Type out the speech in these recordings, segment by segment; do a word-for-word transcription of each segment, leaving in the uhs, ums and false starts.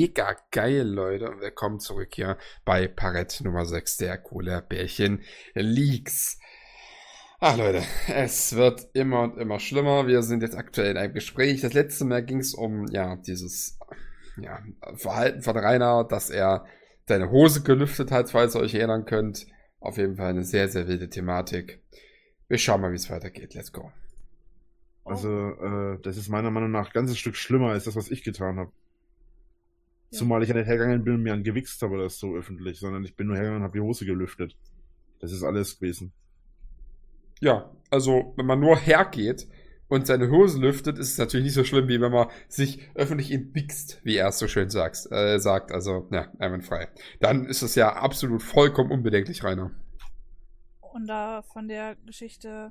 mega geil, Leute. Und willkommen zurück hier bei Parett Nummer sechs der Cola-Bärchen Leaks. Ach Leute, es wird immer und immer schlimmer. Wir sind jetzt aktuell in einem Gespräch. Das letzte Mal ging es um, ja, dieses ja, Verhalten von Rainer, dass er seine Hose gelüftet hat, falls ihr euch erinnern könnt. Auf jeden Fall eine sehr, sehr wilde Thematik. Wir schauen mal, wie es weitergeht. Let's go. Also, äh, das ist meiner Meinung nach ein ganzes Stück schlimmer als das, was ich getan habe. Ja. Zumal ich ja nicht hergegangen bin und mir angewichst habe oder so öffentlich, sondern ich bin nur hergegangen und habe die Hose gelüftet. Das ist alles gewesen. Ja, also, wenn man nur hergeht und seine Hose lüftet, ist es natürlich nicht so schlimm, wie wenn man sich öffentlich entwichst, wie er es so schön sagt. Äh, sagt. Also, ja, einwandfrei. Dann ist es ja absolut vollkommen unbedenklich, Rainer. Und da von der Geschichte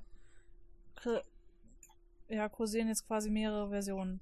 ja, kursieren jetzt quasi mehrere Versionen.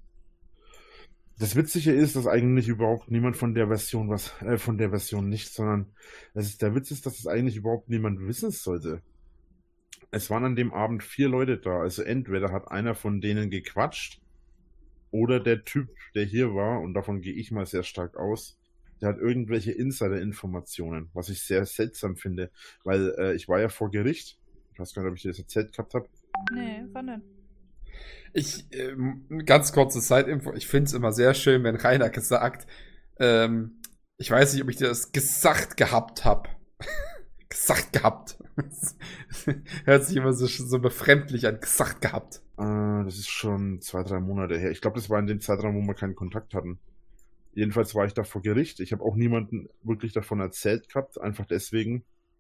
Das Witzige ist, dass eigentlich überhaupt niemand von der Version was, äh, von der Version nicht, sondern das ist, der Witz ist, dass es eigentlich überhaupt niemand wissen sollte. Es waren an dem Abend vier Leute da, also entweder hat einer von denen gequatscht oder der Typ, der hier war, und davon gehe ich mal sehr stark aus, der hat irgendwelche Insider-Informationen, was ich sehr seltsam finde, weil äh, ich war ja vor Gericht, ich weiß gar nicht, ob ich dir das erzählt gehabt habe. Nee, wann denn? Ich, ähm, ganz kurze Zeitinfo, ich finde es immer sehr schön, wenn Rainer gesagt, ähm, ich weiß nicht, ob ich dir das gesagt gehabt habe. gesagt gehabt. Hört sich immer so, so befremdlich an, gesagt gehabt. Äh, das ist schon zwei, drei Monate her. Ich glaube, das war in dem Zeitraum, wo wir keinen Kontakt hatten. Jedenfalls war ich da vor Gericht. Ich habe auch niemanden wirklich davon erzählt gehabt, einfach deswegen,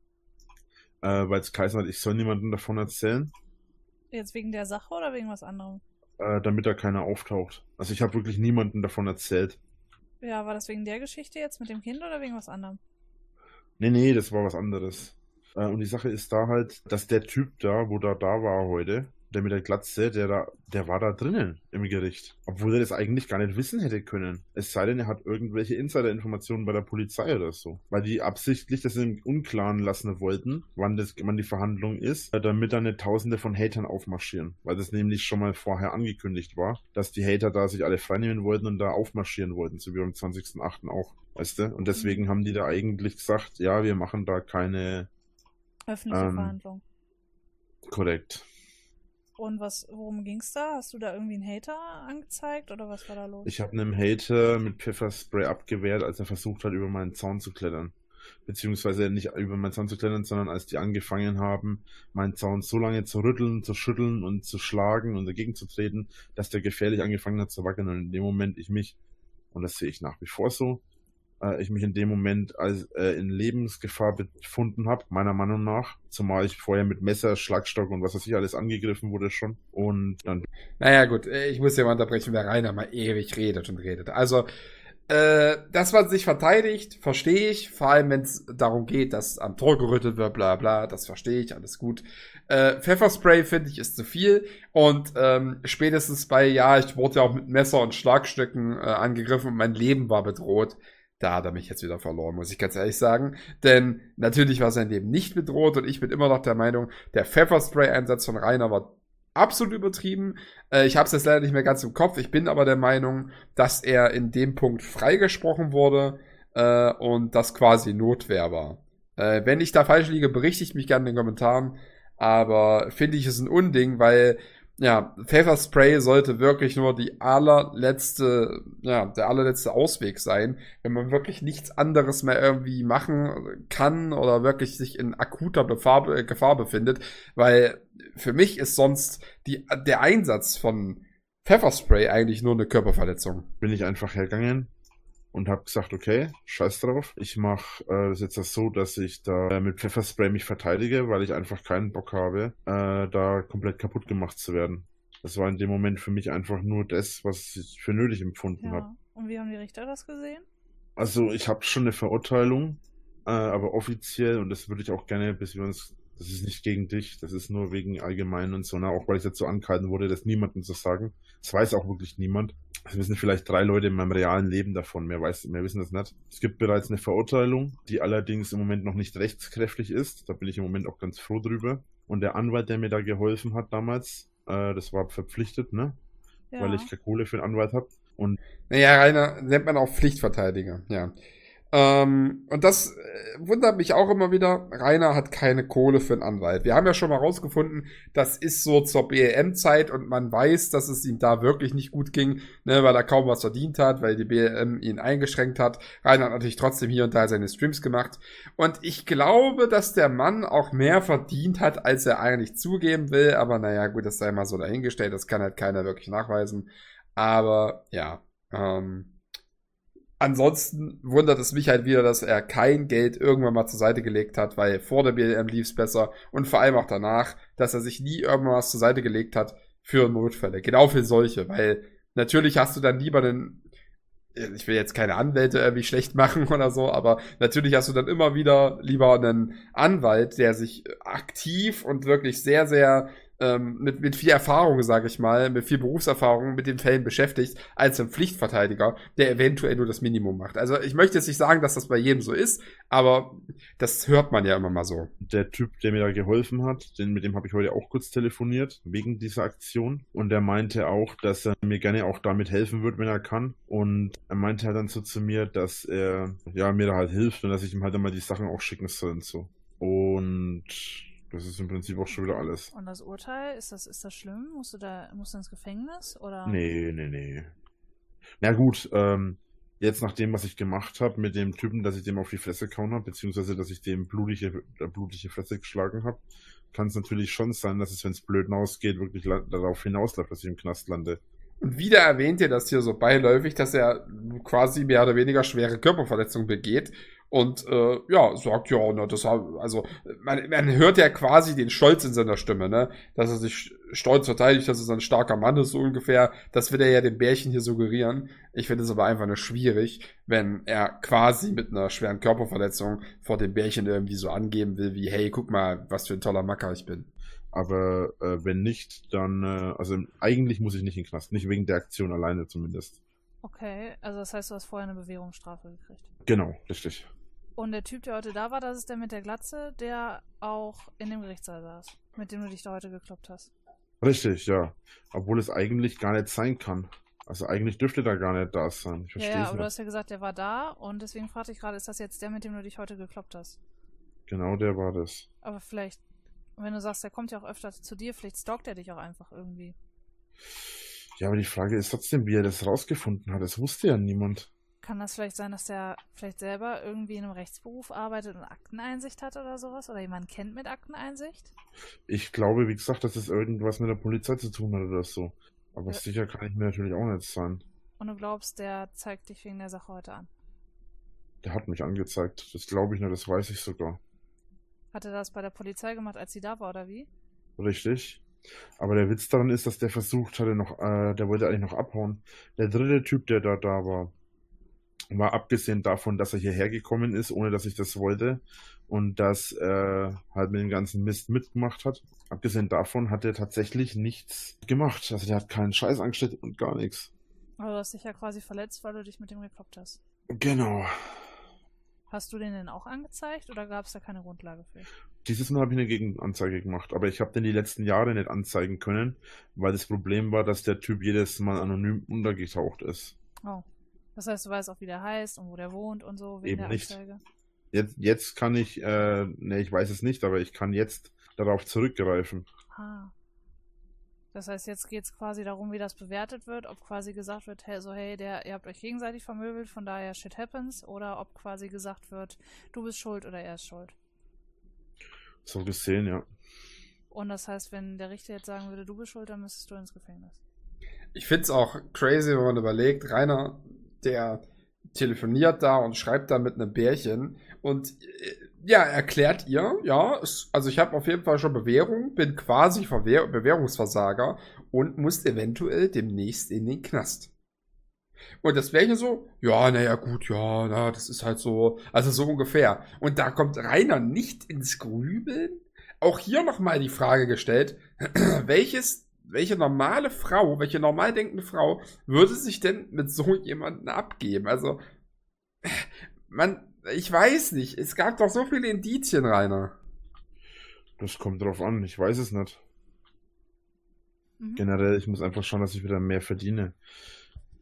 äh, weil es geheißen hat, ich soll niemandem davon erzählen. Jetzt wegen der Sache oder wegen was anderem? Äh, damit da keiner auftaucht. Also ich habe wirklich niemandem davon erzählt. Ja, war das wegen der Geschichte jetzt mit dem Kind oder wegen was anderem? Nee, nee, das war was anderes. Äh, und die Sache ist da halt, dass der Typ da, wo da da war heute, der mit der Glatze, der da, der war da drinnen im Gericht. Obwohl er das eigentlich gar nicht wissen hätte können. Es sei denn, er hat irgendwelche Insider-Informationen bei der Polizei oder so. Weil die absichtlich das im Unklaren lassen wollten, wann das, wann die Verhandlung ist, damit da nicht Tausende von Hatern aufmarschieren. Weil das nämlich schon mal vorher angekündigt war, dass die Hater da sich alle freinehmen wollten und da aufmarschieren wollten, so wie am zwanzigsten achten auch. Weißt du? Und deswegen haben die da eigentlich gesagt, ja, wir machen da keine öffentliche ähm, Verhandlung. Korrekt. Und was, worum ging's da? Hast du da irgendwie einen Hater angezeigt oder was war da los? Ich habe einem Hater mit Pfefferspray abgewehrt, als er versucht hat, über meinen Zaun zu klettern. Beziehungsweise nicht über meinen Zaun zu klettern, sondern als die angefangen haben, meinen Zaun so lange zu rütteln, zu schütteln und zu schlagen und dagegen zu treten, dass der gefährlich angefangen hat zu wackeln. Und in dem Moment ich mich, und das sehe ich nach wie vor so, ich mich in dem Moment als äh, in Lebensgefahr befunden habe, meiner Meinung nach. Zumal ich vorher mit Messer, Schlagstock und was weiß ich alles angegriffen wurde schon. Und dann... Naja gut, ich muss ja mal unterbrechen, wer Rainer mal ewig redet und redet. Also, äh, dass man sich verteidigt, verstehe ich. Vor allem, wenn es darum geht, dass am Tor gerüttelt wird, bla bla, das verstehe ich, alles gut. Äh, Pfefferspray, finde ich, ist zu viel. Und ähm, spätestens bei, ja, ich wurde ja auch mit Messer und Schlagstöcken äh, angegriffen und mein Leben war bedroht. Da hat er mich jetzt wieder verloren, muss ich ganz ehrlich sagen. Denn natürlich war sein Leben nicht bedroht und ich bin immer noch der Meinung, der Pfefferspray-Einsatz von Rainer war absolut übertrieben. Äh, ich habe es jetzt leider nicht mehr ganz im Kopf. Ich bin aber der Meinung, dass er in dem Punkt freigesprochen wurde äh, und das quasi Notwehr war. Äh, wenn ich da falsch liege, berichtigt mich gerne in den Kommentaren. Aber finde ich es ein Unding, weil ja, Pfefferspray sollte wirklich nur die allerletzte, ja, der allerletzte Ausweg sein, wenn man wirklich nichts anderes mehr irgendwie machen kann oder wirklich sich in akuter Gefahr, äh, Gefahr befindet, weil für mich ist sonst die, der Einsatz von Pfefferspray eigentlich nur eine Körperverletzung. Bin ich einfach hergegangen und habe gesagt, okay, scheiß drauf. Ich mache äh, das jetzt so, dass ich da äh, mit Pfefferspray mich verteidige, weil ich einfach keinen Bock habe, äh, da komplett kaputt gemacht zu werden. Das war in dem Moment für mich einfach nur das, was ich für nötig empfunden ja. habe. Und wie haben die Richter das gesehen? Also ich habe schon eine Verurteilung, äh, aber offiziell, und das würde ich auch gerne, bis wir uns, das ist nicht gegen dich, das ist nur wegen allgemein und so, na, auch weil ich dazu angehalten wurde, das niemandem zu sagen. Das weiß auch wirklich niemand. Es wissen vielleicht drei Leute in meinem realen Leben davon, mehr, weiß, mehr wissen das nicht. Es gibt bereits eine Verurteilung, die allerdings im Moment noch nicht rechtskräftig ist. Da bin ich im Moment auch ganz froh drüber. Und der Anwalt, der mir da geholfen hat damals, äh, das war verpflichtet, ne? Ja. Weil ich keine Kohle für einen Anwalt habe. Und Naja, Rainer nennt man auch Pflichtverteidiger, ja. Ähm, und das äh, wundert mich auch immer wieder. Rainer hat keine Kohle für einen Anwalt. Wir haben ja schon mal rausgefunden, das ist so zur B L M-Zeit und man weiß, dass es ihm da wirklich nicht gut ging, ne, weil er kaum was verdient hat, weil die B L M ihn eingeschränkt hat. Rainer hat natürlich trotzdem hier und da seine Streams gemacht. Und ich glaube, dass der Mann auch mehr verdient hat, als er eigentlich zugeben will. Aber naja, gut, das sei mal so dahingestellt. Das kann halt keiner wirklich nachweisen. Aber ja, ähm, ansonsten wundert es mich halt wieder, dass er kein Geld irgendwann mal zur Seite gelegt hat, weil vor der B L M lief es besser und vor allem auch danach, dass er sich nie irgendwann was zur Seite gelegt hat für Notfälle. Genau für solche, weil natürlich hast du dann lieber einen, ich will jetzt keine Anwälte irgendwie schlecht machen oder so, aber natürlich hast du dann immer wieder lieber einen Anwalt, der sich aktiv und wirklich sehr, sehr ähm, mit, mit viel Erfahrung, sage ich mal, mit viel Berufserfahrung mit den Fällen beschäftigt, als ein Pflichtverteidiger, der eventuell nur das Minimum macht. Also ich möchte jetzt nicht sagen, dass das bei jedem so ist, aber das hört man ja immer mal so. der Typ, der mir da geholfen hat, den, mit dem habe ich heute auch kurz telefoniert, wegen dieser Aktion. Und er meinte auch, dass er mir gerne auch damit helfen wird, wenn er kann. Und er meinte halt dann so zu mir, dass er ja mir da halt hilft und dass ich ihm halt immer die Sachen auch schicken soll und so. Und das ist im Prinzip auch schon wieder alles. Und das Urteil, ist das, ist das schlimm? Musst du da, musst du ins Gefängnis? Oder? Nee, nee, nee. Na gut, ähm, jetzt nach dem, was ich gemacht habe mit dem Typen, dass ich dem auf die Fresse gehauen habe, beziehungsweise dass ich dem blutige, äh, blutige Fresse geschlagen habe, kann es natürlich schon sein, dass es, wenn es blöd ausgeht, wirklich la- darauf hinausläuft, dass ich im Knast lande. Und wieder erwähnt ihr das hier so beiläufig, dass er quasi mehr oder weniger schwere Körperverletzungen begeht. Und äh, ja, sagt ja, ne, das hab, also man, man hört ja quasi den Stolz in seiner Stimme, ne? Dass er sich stolz verteidigt, dass er so ein starker Mann ist, so ungefähr. Das will er ja dem Bärchen hier suggerieren. Ich finde es aber einfach nur schwierig, wenn er quasi mit einer schweren Körperverletzung vor dem Bärchen irgendwie so angeben will, wie, hey, guck mal, was für ein toller Macker ich bin. Aber äh, wenn nicht, dann, äh, also eigentlich muss ich nicht in den Knast, nicht wegen der Aktion alleine zumindest. Okay, also das heißt, du hast vorher eine Bewährungsstrafe gekriegt. Genau, richtig. Und der Typ, der heute da war, das ist der mit der Glatze, der auch in dem Gerichtssaal saß, mit dem du dich da heute gekloppt hast. Richtig, ja. Obwohl es eigentlich gar nicht sein kann. Also eigentlich dürfte da gar nicht da sein. Ich Ja, verstehe ja, es aber du nicht. hast ja gesagt, der war da und deswegen fragte ich gerade, ist das jetzt der, mit dem du dich heute gekloppt hast? Genau der war das. Aber vielleicht, wenn du sagst, der kommt ja auch öfter zu dir, vielleicht stalkt er dich auch einfach irgendwie. Ja, aber die Frage ist trotzdem, wie er das rausgefunden hat. Das wusste ja niemand. Kann das vielleicht sein, dass der vielleicht selber irgendwie in einem Rechtsberuf arbeitet und Akteneinsicht hat oder sowas? Oder jemanden kennt mit Akteneinsicht? Ich glaube, wie gesagt, dass es irgendwas mit der Polizei zu tun hat oder so. Aber Ja. sicher kann ich mir natürlich auch nicht sein. Und du glaubst, der zeigt dich wegen der Sache heute an? Der hat mich angezeigt. Das glaube ich nur, das weiß ich sogar. Hat er das bei der Polizei gemacht, als sie da war, oder wie? Richtig. Aber der Witz daran ist, dass der versucht hatte noch, äh, der wollte eigentlich noch abhauen. Der dritte Typ, der da da war, war abgesehen davon, dass er hierher gekommen ist, ohne dass ich das wollte und dass er halt mit dem ganzen Mist mitgemacht hat. Abgesehen davon hat er tatsächlich nichts gemacht. Also der hat keinen Scheiß angestellt und gar nichts. Aber du hast dich ja quasi verletzt, weil du dich mit dem gekloppt hast. Genau. Hast du den denn auch angezeigt oder gab es da keine Grundlage für? Dieses Mal habe ich eine Gegenanzeige gemacht, aber ich habe den die letzten Jahre nicht anzeigen können, weil das Problem war, dass der Typ jedes Mal anonym untergetaucht ist. Oh. Das heißt, du weißt auch, wie der heißt und wo der wohnt und so wegen Eben der nicht. Anzeige. Jetzt, jetzt kann ich, äh, ne, ich weiß es nicht, aber ich kann jetzt darauf zurückgreifen. Ah. Das heißt, jetzt geht es quasi darum, wie das bewertet wird, ob quasi gesagt wird, hey, so hey, der, ihr habt euch gegenseitig vermöbelt, von daher shit happens, oder ob quasi gesagt wird, du bist schuld oder er ist schuld. So gesehen, ja. Und das heißt, wenn der Richter jetzt sagen würde, du bist schuld, dann müsstest du ins Gefängnis. Ich find's auch crazy, wenn man überlegt, Rainer, der telefoniert da und schreibt da mit einem Bärchen und äh, ja, erklärt ihr, ja, es, also ich habe auf jeden Fall schon Bewährung, bin quasi Verwehr Bewährungsversager und muss eventuell demnächst in den Knast. Und das Bärchen so, ja, naja, gut, ja, na, das ist halt so, also so ungefähr. Und da kommt Rainer nicht ins Grübeln. Auch hier nochmal die Frage gestellt, welches, welche normale Frau, welche normal denkende Frau würde sich denn mit so jemandem abgeben? Also, man, ich weiß nicht, es gab doch so viele Indizien, Rainer. Das kommt drauf an, ich weiß es nicht. Mhm. Generell, ich muss einfach schauen, dass ich wieder mehr verdiene.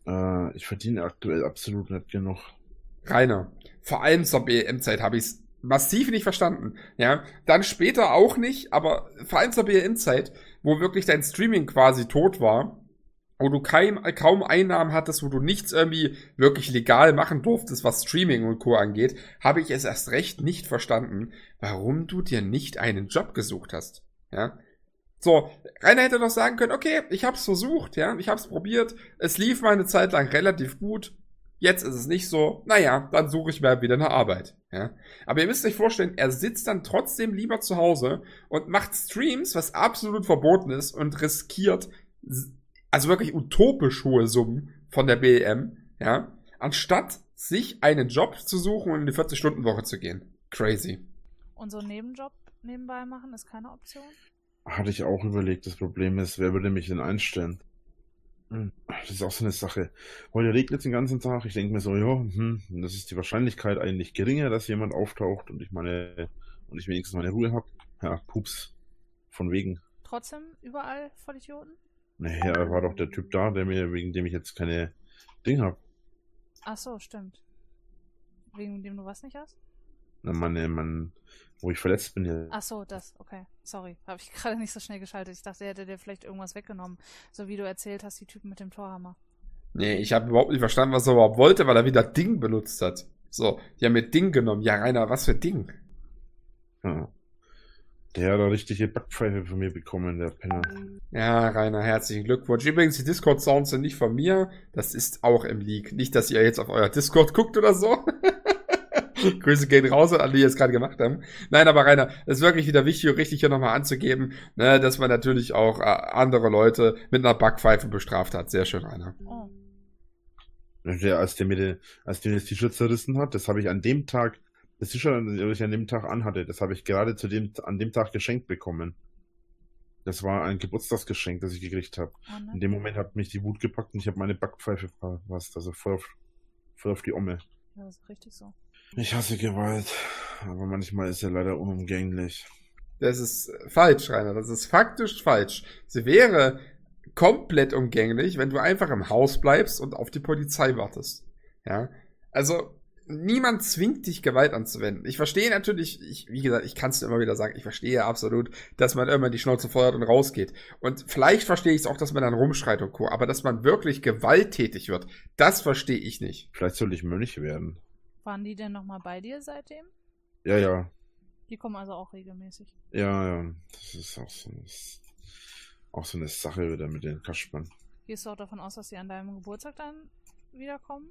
Äh, ich verdiene aktuell absolut nicht genug. Rainer, vor allem zur B M-Zeit habe ich es massiv nicht verstanden. Ja, dann später auch nicht, aber vor allem zur B M-Zeit, wo wirklich dein Streaming quasi tot war, wo du kein, kaum Einnahmen hattest, wo du nichts irgendwie wirklich legal machen durftest, was Streaming und Co. angeht, habe ich es erst recht nicht verstanden, warum du dir nicht einen Job gesucht hast. Ja. So, Rainer hätte doch sagen können, okay, ich hab's versucht, ja, ich hab's probiert, es lief mal eine Zeit lang relativ gut, jetzt ist es nicht so, naja, dann suche ich mir wieder eine Arbeit, ja. Aber ihr müsst euch vorstellen, er sitzt dann trotzdem lieber zu Hause und macht Streams, was absolut verboten ist und riskiert also wirklich utopisch hohe Summen von der B M, ja, anstatt sich einen Job zu suchen und in die vierzig-Stunden-Woche zu gehen. Crazy. Und so einen Nebenjob nebenbei machen ist keine Option? Hatte ich auch überlegt. Das Problem ist, wer würde mich denn einstellen? Hm, Das ist auch so eine Sache. Heute regnet es den ganzen Tag. Ich denke mir so, ja, hm, das ist die Wahrscheinlichkeit eigentlich geringer, dass jemand auftaucht und ich meine, und ich wenigstens meine Ruhe habe. Ja, pups. Von wegen. Trotzdem überall Vollidioten? Naja, da war doch der Typ da, der mir, wegen dem ich jetzt keine Ding habe. Ach so, stimmt. Wegen dem du was nicht hast? Na, meine, mein, wo ich verletzt bin hier. Ach so, das, okay. Sorry, habe ich gerade nicht so schnell geschaltet. Ich dachte, er hätte dir vielleicht irgendwas weggenommen. So wie du erzählt hast, die Typen mit dem Torhammer. Nee, ich habe überhaupt nicht verstanden, was er überhaupt wollte, weil er wieder Ding benutzt hat. So, die haben mir Ding genommen. Ja, Rainer, was für Ding? Ja. Der hat da richtige Backpfeife von mir bekommen, der Penner. Ja, Rainer, herzlichen Glückwunsch. Übrigens, die Discord-Sounds sind nicht von mir. Das ist auch im Leak. Nicht, dass ihr jetzt auf euer Discord guckt oder so. Grüße gehen raus an die, die es gerade gemacht haben. Nein, aber Rainer, es ist wirklich wieder wichtig und richtig hier nochmal anzugeben, ne, dass man natürlich auch äh, andere Leute mit einer Backpfeife bestraft hat. Sehr schön, Rainer. Oh. Der, als der mir den, als der mir das T-Shirt zerrissen hat, das habe ich an dem Tag, das T-Shirt, das ich an dem Tag anhatte, das habe ich gerade zu dem, an dem Tag geschenkt bekommen. Das war ein Geburtstagsgeschenk, das ich gekriegt habe. Oh, ne? In dem Moment hat mich die Wut gepackt und ich habe meine Backpfeife verpasst, also voll auf, voll auf die Omme. Ja, das ist richtig so. Ich hasse Gewalt, aber manchmal ist er leider unumgänglich. Das ist falsch, Rainer. Das ist faktisch falsch. Sie wäre komplett umgänglich, wenn du einfach im Haus bleibst und auf die Polizei wartest. Ja, also niemand zwingt dich, Gewalt anzuwenden. Ich verstehe natürlich, ich, wie gesagt, ich kann es immer wieder sagen, ich verstehe absolut, dass man irgendwann die Schnauze feuert und rausgeht. Und vielleicht verstehe ich es auch, dass man dann rumschreit und Co. Aber dass man wirklich gewalttätig wird, das verstehe ich nicht. Vielleicht sollte ich Mönch werden. Waren die denn nochmal bei dir seitdem? Ja, ja. Die kommen also auch regelmäßig. Ja, ja. Das ist auch so eine, auch so eine Sache wieder mit den Kaspern. Gehst du auch davon aus, dass sie an deinem Geburtstag dann wiederkommen?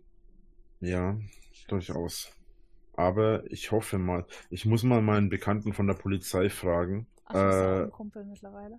Ja, durchaus. Aber ich hoffe mal, ich muss mal meinen Bekannten von der Polizei fragen. Ach, das ist auch Äh, ein Kumpel mittlerweile.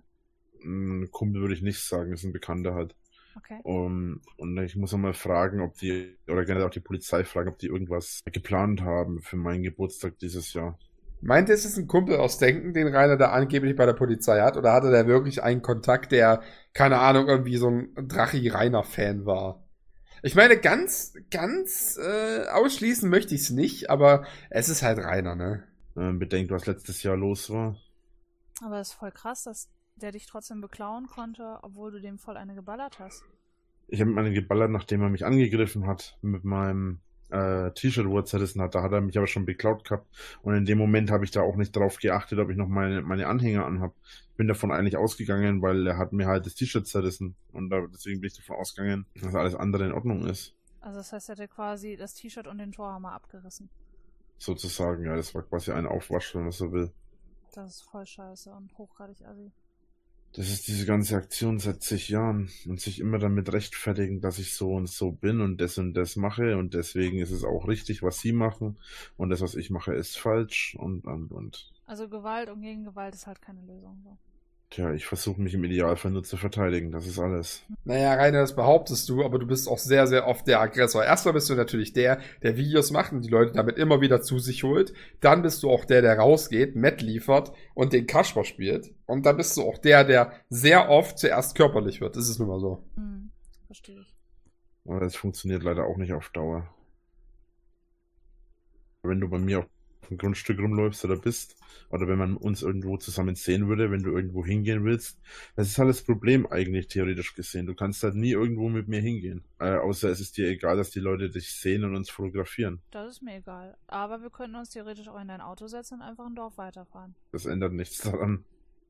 ein Kumpel würde ich nicht sagen, ist ein Bekannter halt. Okay. Um, und ich muss mal fragen, ob die, oder gerne auch die Polizei fragen, ob die irgendwas geplant haben für meinen Geburtstag dieses Jahr. Meint ihr, es ist ein Kumpel aus Denken, den Rainer da angeblich bei der Polizei hat? Oder hatte der wirklich einen Kontakt, der, keine Ahnung, irgendwie so ein Drachi-Rainer-Fan war? Ich meine, ganz, ganz äh, ausschließen möchte ich es nicht, aber es ist halt Rainer, ne? Ähm, bedenkt, was letztes Jahr los war. Aber es ist voll krass, dass der dich trotzdem beklauen konnte, obwohl du dem voll eine geballert hast. Ich habe meine geballert, nachdem er mich angegriffen hat mit meinem äh, T-Shirt, wo er zerrissen hat. Da hat er mich aber schon beklaut gehabt. Und in dem Moment habe ich da auch nicht drauf geachtet, ob ich noch meine, meine Anhänger anhab. Ich bin davon eigentlich ausgegangen, weil er hat mir halt das T-Shirt zerrissen. Und da, deswegen bin ich davon ausgegangen, dass alles andere in Ordnung ist. Also das heißt, er hätte quasi das T-Shirt und den Torhammer abgerissen. Sozusagen, ja, das war quasi ein Aufwasch, wenn man so will. Das ist voll scheiße und hochgradig assi. Das ist diese ganze Aktion seit zig Jahren und sich immer damit rechtfertigen, dass ich so und so bin und das und das mache und deswegen ist es auch richtig, was sie machen und das, was ich mache, ist falsch und und und. Also Gewalt und Gegengewalt ist halt keine Lösung. So. Tja, ich versuche mich im Idealfall nur zu verteidigen, das ist alles. Naja, Rainer, das behauptest du, aber du bist auch sehr, sehr oft der Aggressor. Erstmal bist du natürlich der, der Videos macht und die Leute damit immer wieder zu sich holt. Dann bist du auch der, der rausgeht, Matt liefert und den Kasper spielt. Und dann bist du auch der, der sehr oft zuerst körperlich wird. Das ist nun mal so. Hm, verstehe ich. Aber das funktioniert leider auch nicht auf Dauer. Wenn du bei mir auf dem Grundstück rumläufst oder bist. Oder wenn man uns irgendwo zusammen sehen würde, wenn du irgendwo hingehen willst. Das ist halt das Problem eigentlich, theoretisch gesehen. Du kannst halt nie irgendwo mit mir hingehen. Äh, außer es ist dir egal, dass die Leute dich sehen und uns fotografieren. Das ist mir egal. Aber wir könnten uns theoretisch auch in dein Auto setzen und einfach ein Dorf weiterfahren. Das ändert nichts daran.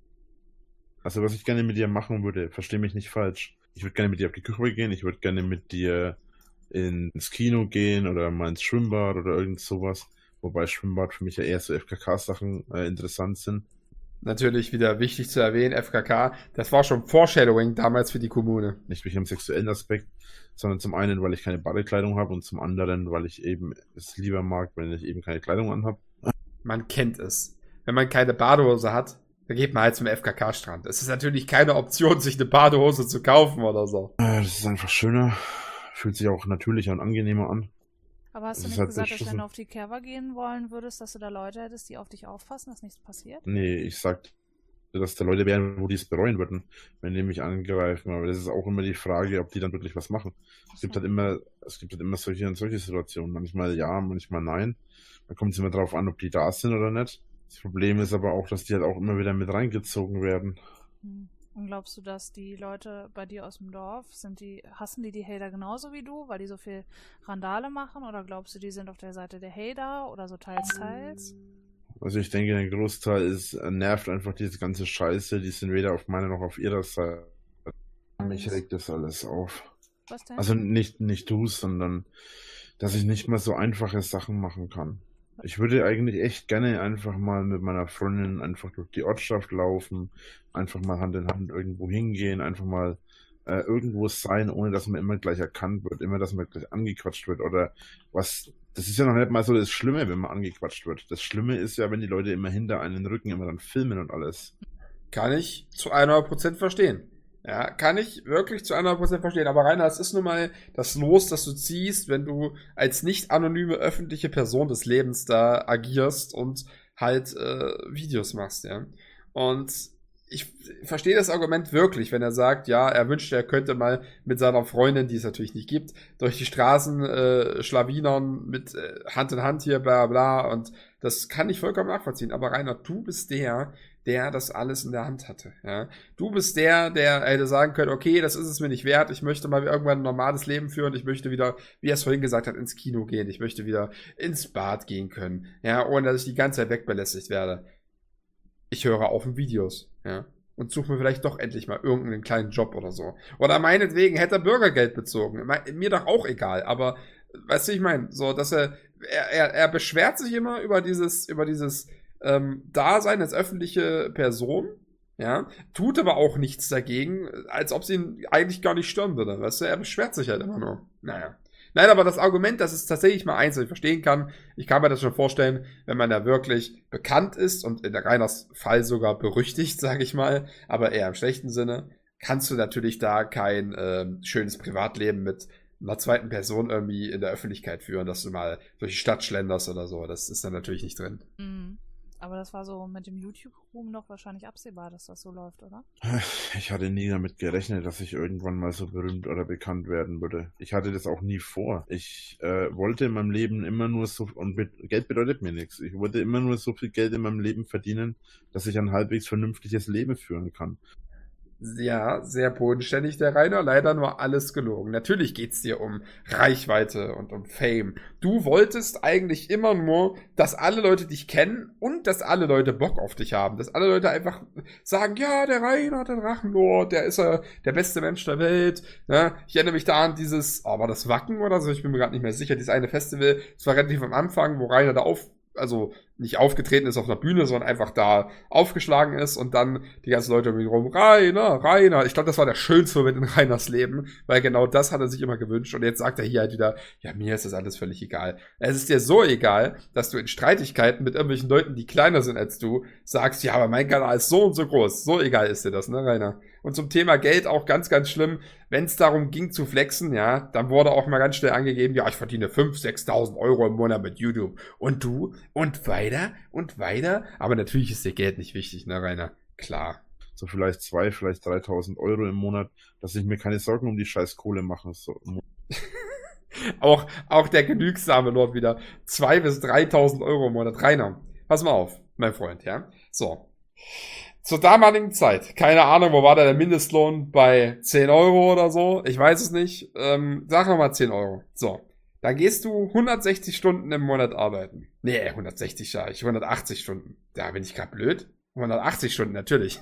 Also was ich gerne mit dir machen würde, versteh mich nicht falsch. Ich würde gerne mit dir auf die Küche gehen, ich würde gerne mit dir ins Kino gehen oder mal ins Schwimmbad oder irgend sowas. Wobei Schwimmbad für mich ja eher so F K K-Sachen äh, interessant sind. Natürlich wieder wichtig zu erwähnen, F K K, das war schon Foreshadowing damals für die Kommune. Nicht wegen dem sexuellen Aspekt, sondern zum einen, weil ich keine Badekleidung habe und zum anderen, weil ich eben es lieber mag, wenn ich eben keine Kleidung anhabe. Man kennt es. Wenn man keine Badehose hat, dann geht man halt zum F K K-Strand. Es ist natürlich keine Option, sich eine Badehose zu kaufen oder so. Äh, das ist einfach schöner, fühlt sich auch natürlicher und angenehmer an. Aber hast Das du ist nicht halt gesagt, echt dass wenn so- du auf die Kerber gehen wollen würdest, dass du da Leute hättest, die auf dich aufpassen, dass nichts passiert? Nee, ich sagte, dass da Leute wären, wo die es bereuen würden, wenn die mich angreifen. Aber das ist auch immer die Frage, ob die dann wirklich was machen. Es gibt halt immer, es gibt halt immer solche und solche Situationen. Manchmal ja, manchmal nein. Da kommt es immer drauf an, ob die da sind oder nicht. Das Problem ist aber auch, dass die halt auch immer wieder mit reingezogen werden. Hm. Und glaubst du, dass die Leute bei dir aus dem Dorf, sind die, hassen die die Hater genauso wie du, weil die so viel Randale machen? Oder glaubst du, die sind auf der Seite der Hater oder so teils, teils? Also ich denke, der Großteil ist, äh, nervt einfach diese ganze Scheiße. Die sind weder auf meiner noch auf ihrer Seite. Mich regt das alles auf. Was denn? Also nicht, nicht du, sondern dass ich nicht mal so einfache Sachen machen kann. Ich würde eigentlich echt gerne einfach mal mit meiner Freundin einfach durch die Ortschaft laufen, einfach mal Hand in Hand irgendwo hingehen, einfach mal äh, irgendwo sein, ohne dass man immer gleich erkannt wird, immer, dass man gleich angequatscht wird oder was. Das ist ja noch nicht mal so das Schlimme, wenn man angequatscht wird. Das Schlimme ist ja, wenn die Leute immer hinter einen Rücken immer dann filmen und alles. Kann ich zu hundert Prozent verstehen. Ja, kann ich wirklich zu hundert Prozent verstehen. Aber Rainer, es ist nun mal das Los, das du ziehst, wenn du als nicht anonyme öffentliche Person des Lebens da agierst und halt äh, Videos machst, ja. Und ich verstehe das Argument wirklich, wenn er sagt, ja, er wünschte, er könnte mal mit seiner Freundin, die es natürlich nicht gibt, durch die Straßen äh, schlawinern mit äh, Hand in Hand hier, bla bla. Und das kann ich vollkommen nachvollziehen. Aber Rainer, du bist der, der das alles in der Hand hatte. Ja? Du bist der, der hätte sagen können, okay, das ist es mir nicht wert, ich möchte mal irgendwann ein normales Leben führen, ich möchte wieder, wie er es vorhin gesagt hat, ins Kino gehen, ich möchte wieder ins Bad gehen können, ja, ohne dass ich die ganze Zeit wegbelästigt werde. Ich höre auf in Videos, ja, und suche mir vielleicht doch endlich mal irgendeinen kleinen Job oder so. Oder meinetwegen hätte er Bürgergeld bezogen. Mir doch auch egal, aber weißt du, ich meine, so, dass er, er, er, er beschwert sich immer über dieses, über dieses ähm, Dasein als öffentliche Person, ja, tut aber auch nichts dagegen, als ob sie ihn eigentlich gar nicht stören würde, weißt du, er beschwert sich halt immer nur. Naja. Nein, aber das Argument, das ist tatsächlich mal eins, was ich verstehen kann. Ich kann mir das schon vorstellen, wenn man da wirklich bekannt ist und in der Reiners Fall sogar berüchtigt, sage ich mal, aber eher im schlechten Sinne, kannst du natürlich da kein äh, schönes Privatleben mit einer zweiten Person irgendwie in der Öffentlichkeit führen, dass du mal durch die Stadt schlenderst oder so. Das ist dann natürlich nicht drin. Mhm. Aber das war so mit dem YouTube-Ruhm doch wahrscheinlich absehbar, dass das so läuft, oder? Ich hatte nie damit gerechnet, dass ich irgendwann mal so berühmt oder bekannt werden würde. Ich hatte das auch nie vor. Ich äh, wollte in meinem Leben immer nur so, und be- Geld bedeutet mir nichts. Ich wollte immer nur so viel Geld in meinem Leben verdienen, dass ich ein halbwegs vernünftiges Leben führen kann. Ja, sehr bodenständig, der Rainer. Leider nur alles gelogen. Natürlich geht's dir um Reichweite und um Fame. Du wolltest eigentlich immer nur, dass alle Leute dich kennen und dass alle Leute Bock auf dich haben. Dass alle Leute einfach sagen, ja, der Rainer, der Drachenlord, der ist ja der beste Mensch der Welt. Ja, ich erinnere mich da an dieses, oh, war das Wacken oder so? Ich bin mir gerade nicht mehr sicher. Dieses eine Festival, das war relativ am Anfang, wo Rainer da auf also nicht aufgetreten ist auf einer Bühne, sondern einfach da aufgeschlagen ist und dann die ganzen Leute um ihn rum, Rainer, Rainer. Ich glaube, das war der schönste Moment in Rainers Leben, weil genau das hat er sich immer gewünscht. Und jetzt sagt er hier halt wieder, ja, mir ist das alles völlig egal. Es ist dir so egal, dass du in Streitigkeiten mit irgendwelchen Leuten, die kleiner sind als du, sagst, ja, aber mein Kanal ist so und so groß. So egal ist dir das, ne, Rainer? Und zum Thema Geld auch ganz, ganz schlimm. Wenn es darum ging zu flexen, ja, dann wurde auch mal ganz schnell angegeben, ja, ich verdiene fünftausend, sechstausend Euro im Monat mit YouTube. Und du? Und weiter? Und weiter? Aber natürlich ist dir Geld nicht wichtig, ne, Rainer? Klar. So vielleicht zwei, vielleicht dreitausend Euro im Monat, dass ich mir keine Sorgen um die scheiß Kohle mache. So. auch, auch der genügsame Lord wieder. zweitausend bis dreitausend Euro im Monat. Rainer, pass mal auf, mein Freund, ja. So. Zur damaligen Zeit, keine Ahnung, wo war da der Mindestlohn? Bei zehn Euro oder so? Ich weiß es nicht. Ähm, sag mal zehn Euro. So. Dann gehst du hundertsechzig Stunden im Monat arbeiten. Nee, hundertsechzig ja, ich hundertachtzig Stunden. Da bin ich grad blöd. hundertachtzig Stunden, natürlich.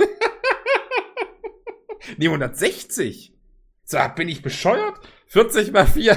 Nee, hundertsechzig. So, bin ich bescheuert? vierzig mal vier.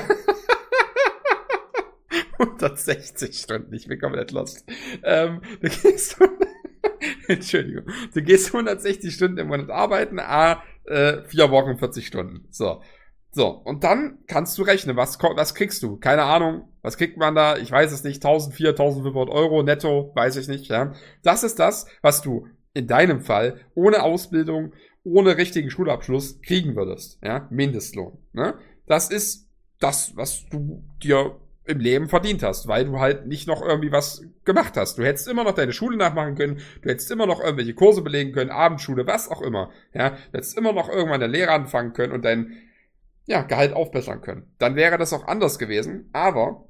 hundertsechzig Stunden, ich bin komplett lost. Ähm, du gehst, Entschuldigung, du gehst hundertsechzig Stunden im Monat arbeiten, a, äh, vier Wochen, vierzig Stunden. So. So, und dann kannst du rechnen, was, was kriegst du? Keine Ahnung, was kriegt man da? Ich weiß es nicht, eintausendvierhundert, eintausendfünfhundert Euro netto, weiß ich nicht, ja. Das ist das, was du in deinem Fall ohne Ausbildung, ohne richtigen Schulabschluss kriegen würdest, ja, Mindestlohn, ne? Das ist das, was du dir im Leben verdient hast, weil du halt nicht noch irgendwie was gemacht hast. Du hättest immer noch deine Schule nachmachen können, du hättest immer noch irgendwelche Kurse belegen können, Abendschule, was auch immer, ja. Du hättest immer noch irgendwann eine Lehre anfangen können und dein, ja, Gehalt aufbessern können. Dann wäre das auch anders gewesen, aber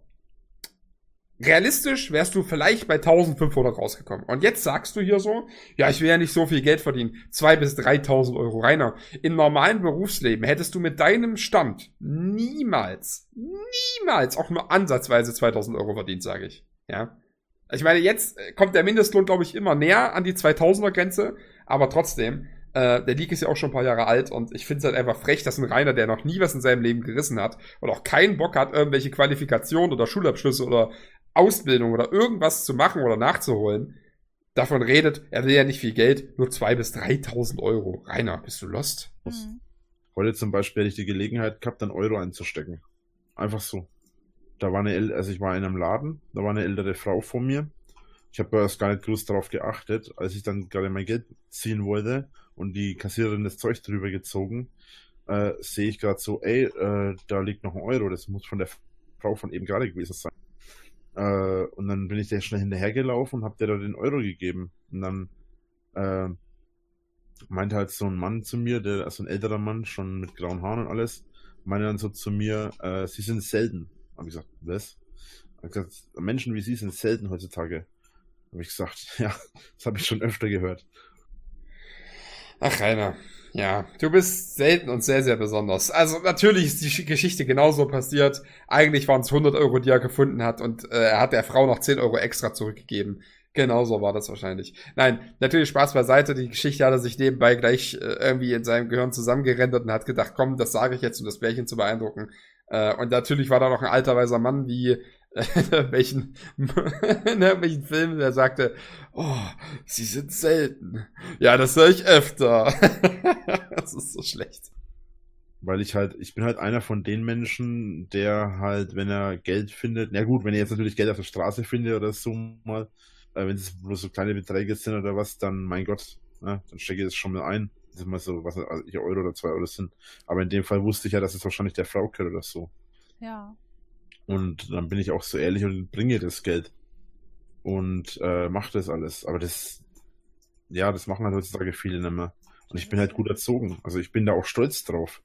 realistisch wärst du vielleicht bei eintausendfünfhundert rausgekommen. Und jetzt sagst du hier so, ja, ich will ja nicht so viel Geld verdienen. zweitausend bis dreitausend Euro. Rainer, im normalen Berufsleben hättest du mit deinem Stand niemals, niemals auch nur ansatzweise zweitausend Euro verdient, sage ich. Ja. Ich meine, jetzt kommt der Mindestlohn, glaube ich, immer näher an die zweitausender Grenze, aber trotzdem, äh, der League ist ja auch schon ein paar Jahre alt und ich finde es halt einfach frech, dass ein Rainer, der noch nie was in seinem Leben gerissen hat und auch keinen Bock hat, irgendwelche Qualifikationen oder Schulabschlüsse oder Ausbildung oder irgendwas zu machen oder nachzuholen, davon redet, er will ja nicht viel Geld, nur zweitausend bis dreitausend Euro. Rainer, bist du lost? Mhm. Heute zum Beispiel hätte ich die Gelegenheit gehabt, einen Euro einzustecken. Einfach so. Da war eine, El- also ich war in einem Laden, da war eine ältere Frau vor mir. Ich habe erst gar nicht groß darauf geachtet, als ich dann gerade mein Geld ziehen wollte und die Kassiererin das Zeug drüber gezogen, äh, sehe ich gerade so, ey, äh, da liegt noch ein Euro, das muss von der Frau von eben gerade gewesen sein. Äh, und dann bin ich der schnell hinterhergelaufen und hab der da den Euro gegeben. Und dann äh, meinte halt so ein Mann zu mir, der, also ein älterer Mann, schon mit grauen Haaren und alles, meinte dann so zu mir, äh, sie sind selten. Hab ich gesagt, was? Hab ich gesagt, Menschen wie sie sind selten heutzutage. Hab ich gesagt, ja, das habe ich schon öfter gehört. Ach, Rainer. Ja, du bist selten und sehr, sehr besonders. Also natürlich ist die Geschichte genauso passiert. Eigentlich waren es hundert Euro, die er gefunden hat und äh, er hat der Frau noch zehn Euro extra zurückgegeben. Genauso war das wahrscheinlich. Nein, natürlich Spaß beiseite. Die Geschichte hat er sich nebenbei gleich äh, irgendwie in seinem Gehirn zusammengerendert und hat gedacht, komm, das sage ich jetzt, um das Pärchen zu beeindrucken. Äh, und natürlich war da noch ein alter weiser Mann wie in irgendwelchen, in irgendwelchen Filmen, der sagte, oh, sie sind selten. Ja, das höre ich öfter. Das ist so schlecht. Weil ich halt, ich bin halt einer von den Menschen, der halt, wenn er Geld findet, na gut, wenn er jetzt natürlich Geld auf der Straße findet oder so mal, äh, wenn es bloß so kleine Beträge sind oder was, dann, mein Gott, ne, dann stecke ich das schon mal ein. Das ist mal so, was also Euro oder zwei Euro sind. Aber in dem Fall wusste ich ja, dass es wahrscheinlich der Frau gehört oder so. Ja. Und dann bin ich auch so ehrlich und bringe das Geld. Und äh, mache das alles. Aber das, ja, das machen halt heutzutage viele nicht mehr. Und ich bin halt gut erzogen. Also ich bin da auch stolz drauf.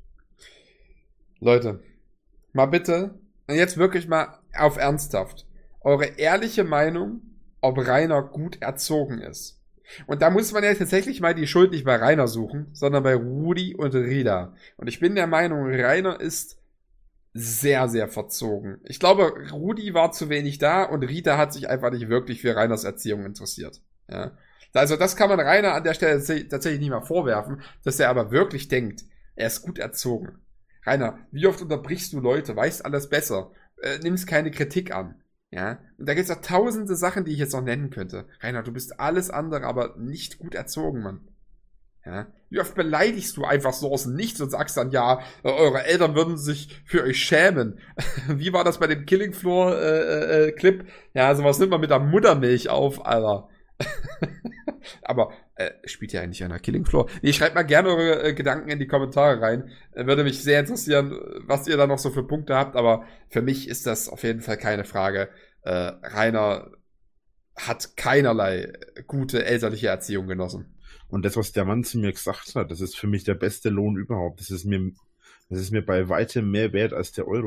Leute, mal bitte, und jetzt wirklich mal auf ernsthaft, eure ehrliche Meinung, ob Rainer gut erzogen ist. Und da muss man ja tatsächlich mal die Schuld nicht bei Rainer suchen, sondern bei Rudi und Rida. Und ich bin der Meinung, Rainer ist sehr, sehr verzogen. Ich glaube, Rudi war zu wenig da und Rita hat sich einfach nicht wirklich für Rainers Erziehung interessiert. Ja. Also das kann man Rainer an der Stelle tatsächlich nicht mal vorwerfen, dass er aber wirklich denkt, er ist gut erzogen. Rainer, wie oft unterbrichst du Leute, weißt alles besser, äh, nimmst keine Kritik an. Ja. Und da gibt es auch tausende Sachen, die ich jetzt noch nennen könnte. Rainer, du bist alles andere, aber nicht gut erzogen, Mann. Ja. Wie oft beleidigst du einfach so aus dem Nichts und sagst dann, ja, eure Eltern würden sich für euch schämen. Wie war das bei dem Killing Floor äh, äh, Clip? Ja, sowas nimmt man mit der Muttermilch auf, Alter. Aber äh, spielt ja eigentlich einer Killing Floor? Nee, schreibt mal gerne eure äh, Gedanken in die Kommentare rein. Äh, würde mich sehr interessieren, was ihr da noch so für Punkte habt. Aber für mich ist das auf jeden Fall keine Frage. Äh, Rainer hat keinerlei gute elterliche Erziehung genossen. Und das, was der Mann zu mir gesagt hat, das ist für mich der beste Lohn überhaupt. Das ist mir, das ist mir bei weitem mehr wert als der Euro.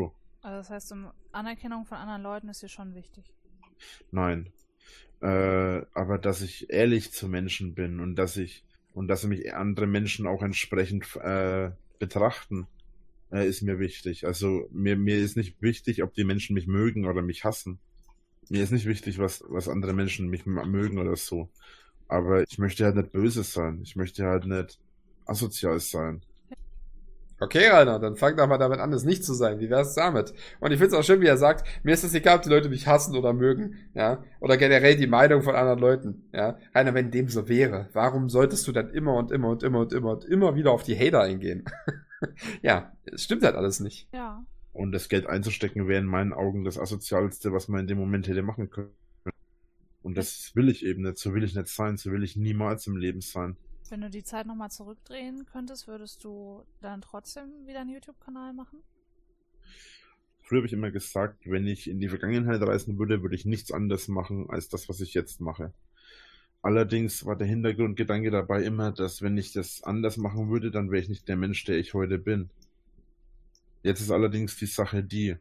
Also das heißt, um Anerkennung von anderen Leuten ist dir schon wichtig. Nein. Äh, aber dass ich ehrlich zu Menschen bin und dass ich und dass mich andere Menschen auch entsprechend äh, betrachten, äh, ist mir wichtig. Also mir, mir ist nicht wichtig, ob die Menschen mich mögen oder mich hassen. Mir ist nicht wichtig, was, was andere Menschen mich m- mögen oder so. Aber ich möchte halt nicht böse sein. Ich möchte halt nicht asozial sein. Okay, Rainer, dann fang doch mal damit an, es nicht zu sein. Wie wär's damit? Und ich find's auch schön, wie er sagt, mir ist es egal, ob die Leute mich hassen oder mögen, ja, oder generell die Meinung von anderen Leuten, ja. Rainer, wenn dem so wäre, warum solltest du dann immer und immer und immer und immer und immer wieder auf die Hater eingehen? Ja, es stimmt halt alles nicht. Ja. Und das Geld einzustecken wäre in meinen Augen das Asozialste, was man in dem Moment hätte machen können. Und das will ich eben nicht. So will ich nicht sein. So will ich niemals im Leben sein. Wenn du die Zeit nochmal zurückdrehen könntest, würdest du dann trotzdem wieder einen YouTube-Kanal machen? Früher habe ich immer gesagt, wenn ich in die Vergangenheit reisen würde, würde ich nichts anderes machen als das, was ich jetzt mache. Allerdings war der Hintergrundgedanke dabei immer, dass wenn ich das anders machen würde, dann wäre ich nicht der Mensch, der ich heute bin. Jetzt ist allerdings die Sache die,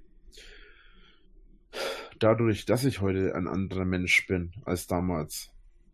dadurch, dass ich heute ein anderer Mensch bin als damals,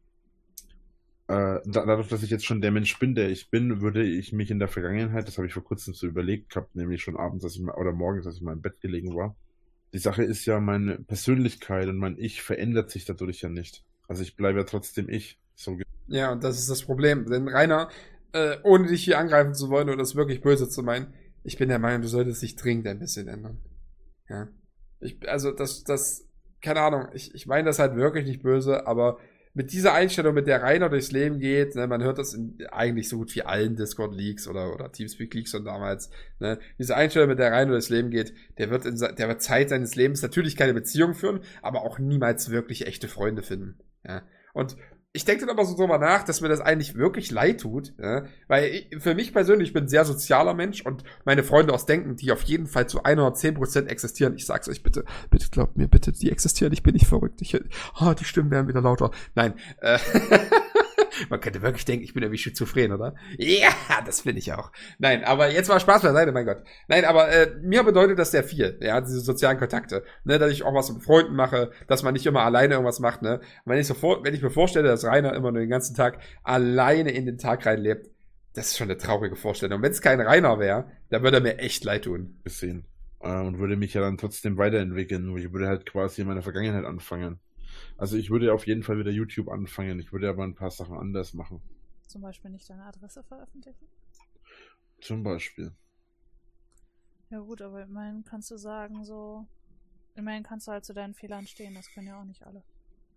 äh, da, dadurch, dass ich jetzt schon der Mensch bin, der ich bin, würde ich mich in der Vergangenheit, das habe ich vor kurzem so überlegt gehabt, nämlich schon abends, als ich mal, oder morgens, als ich mal im Bett gelegen war. Die Sache ist ja, meine Persönlichkeit und mein Ich verändert sich dadurch ja nicht. Also ich bleibe ja trotzdem ich. So ge- Ja, und das ist das Problem. Denn Rainer, äh, ohne dich hier angreifen zu wollen oder das wirklich böse zu meinen, ich bin der Meinung, du solltest dich dringend ein bisschen ändern. Ja. Ich, also das, das, keine Ahnung, ich, ich meine das halt wirklich nicht böse, aber mit dieser Einstellung, mit der Rainer durchs Leben geht, ne, man hört das in eigentlich so gut wie allen Discord-Leaks oder, oder Teamspeak-Leaks von damals, ne, diese Einstellung, mit der Rainer durchs Leben geht, der wird in der wird Zeit seines Lebens natürlich keine Beziehung führen, aber auch niemals wirklich echte Freunde finden, ja. Und ich denke dann aber so drüber nach, dass mir das eigentlich wirklich leid tut, ja? Weil ich, für mich persönlich, ich bin ein sehr sozialer Mensch und meine Freunde aus Denken, die auf jeden Fall zu hundertzehn Prozent existieren, ich sag's euch bitte, bitte glaubt mir, bitte, die existieren, ich bin nicht verrückt, ich, oh, die Stimmen werden wieder lauter. Nein, äh, man könnte wirklich denken, ich bin irgendwie schizophren, oder? Ja, das finde ich auch. Nein, aber jetzt mal Spaß beiseite, mein Gott. Nein, aber äh, mir bedeutet das sehr viel, ja, diese sozialen Kontakte, ne, dass ich auch was mit Freunden mache, dass man nicht immer alleine irgendwas macht, ne. Wenn ich so vor, wenn ich mir vorstelle, dass Rainer immer nur den ganzen Tag alleine in den Tag reinlebt, das ist schon eine traurige Vorstellung. Und wenn es kein Rainer wäre, dann würde er mir echt leid tun. gesehen. Äh, und würde mich ja dann trotzdem weiterentwickeln. Nur ich würde halt quasi in meiner Vergangenheit anfangen. Also ich würde auf jeden Fall wieder YouTube anfangen. Ich würde aber ein paar Sachen anders machen. Zum Beispiel nicht deine Adresse veröffentlichen? Zum Beispiel. Ja gut, aber immerhin kannst du sagen, so, immerhin kannst du halt zu deinen Fehlern stehen, das können ja auch nicht alle.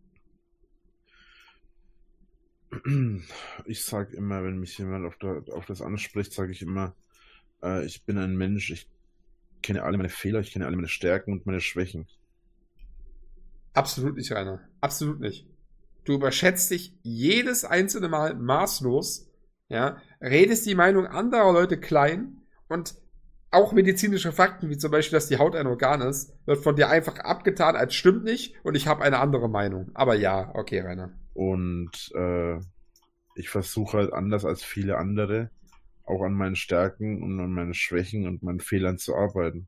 Ich sag immer, wenn mich jemand auf, der, auf das anspricht, sage ich immer, äh, ich bin ein Mensch, ich kenne alle meine Fehler, ich kenne alle meine Stärken und meine Schwächen. Absolut nicht, Rainer. Absolut nicht. Du überschätzt dich jedes einzelne Mal maßlos, ja, redest die Meinung anderer Leute klein und auch medizinische Fakten, wie zum Beispiel, dass die Haut ein Organ ist, wird von dir einfach abgetan als stimmt nicht und ich habe eine andere Meinung. Aber ja, okay, Rainer. Und äh, ich versuche halt anders als viele andere auch an meinen Stärken und an meinen Schwächen und meinen Fehlern zu arbeiten.